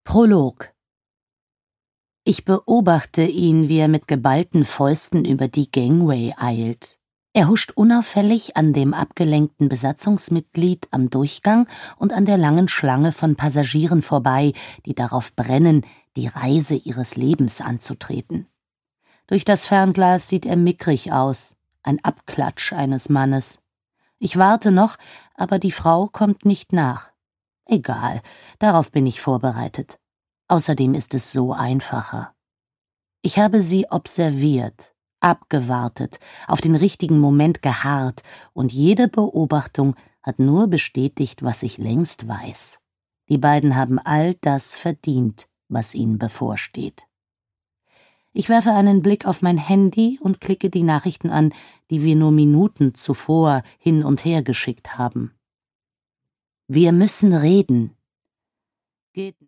Prolog. Ich beobachte ihn, wie er mit geballten Fäusten über die Gangway eilt. Er huscht unauffällig an dem abgelenkten Besatzungsmitglied am Durchgang und an der langen Schlange von Passagieren vorbei, die darauf brennen, die Reise ihres Lebens anzutreten. Durch das Fernglas sieht er mickrig aus, ein Abklatsch eines Mannes. Ich warte noch, aber die Frau kommt nicht nach. Egal, darauf bin ich vorbereitet. Außerdem ist es so einfacher. Ich habe sie observiert, abgewartet, auf den richtigen Moment geharrt, und jede Beobachtung hat nur bestätigt, was ich längst weiß. Die beiden haben all das verdient, was ihnen bevorsteht. Ich werfe einen Blick auf mein Handy und klicke die Nachrichten an, die wir nur Minuten zuvor hin und her geschickt haben. Wir müssen reden. Geht